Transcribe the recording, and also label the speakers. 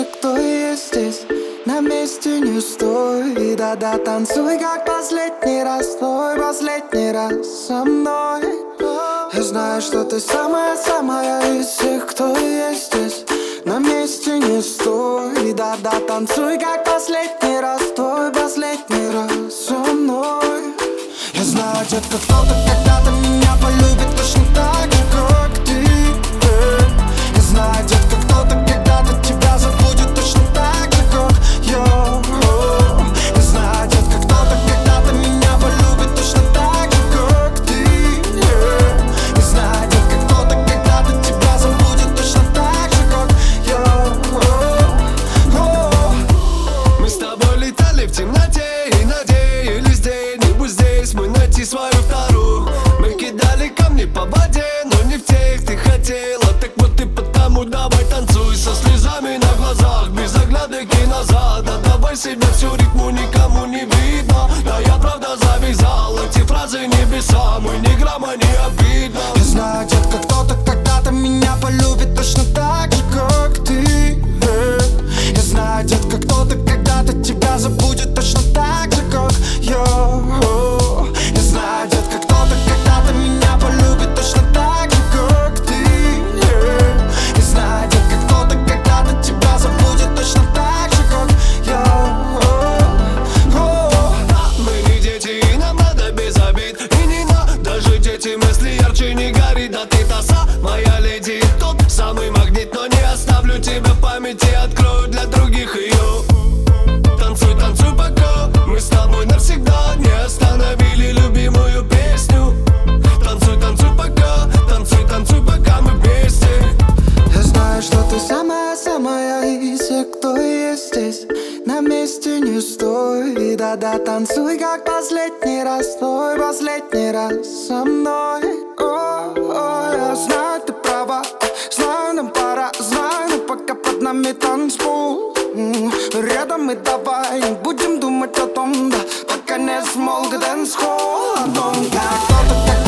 Speaker 1: кто есть здесь. На месте не стой, да-да, танцуй, как последний раз. Твой последний раз со мной. Я знаю, что ты самая-самая из всех, кто есть здесь. На месте не стой, да-да, танцуй, как последний раз. Твой последний раз со мной. Я знаю, детка, кто-то когда-то меня полюбит точно так же, как ты. Я знаю, детка, кто-то когда-то тебя забудет точно так же, как я. Я знаю, детка, кто-то когда-то меня полюбит точно так же, как ты. Я знаю, детка, кто-то когда-то тебя забудет точно так же, как я.
Speaker 2: Мы с тобой летали в темноте и надеялись где-нибудь здесь мы найти свою вторую. Мы кидали камни по воде, но не в тех ты хотела. Так вот и потому давай танцуй со слезами на глазах, без оглядки назад. Да давай себя всю ритму, никому не видно. Да я правда завязал эти фразы небесам, и ни грамма не обидно.
Speaker 1: Я знаю, детка, кто-то когда-то меня полюбит точно так же, как ты. Я знаю, детка, кто-то когда-то тебя забудет точно так же, как я. Я знаю, детка, кто-то когда-то меня полюбит точно так же, как ты. Я знаю, детка, кто-то когда-то тебя забудет точно так же, как я.
Speaker 2: Мы не дети, и нам надо без обид. И не надо жить эти мысли ярче не горит. Да ты та самая леди, тот самый магнит. Но не оставлю тебя в памяти, открою для других ее. Танцуй, танцуй пока мы с тобой навсегда не остановили любимую песню. Танцуй, танцуй пока мы вместе.
Speaker 1: Я знаю, что ты самая-самая из всех, кто есть здесь. На месте не стой, да-да, танцуй, как последний раз. Твой последний раз со мной. Я знаю, ты права, знаю, нам пора. Знаю, но пока под нами танцпол. Рядом и давай не будем думать о том, да, пока не смолк дэнс-холл. О том, как кто-то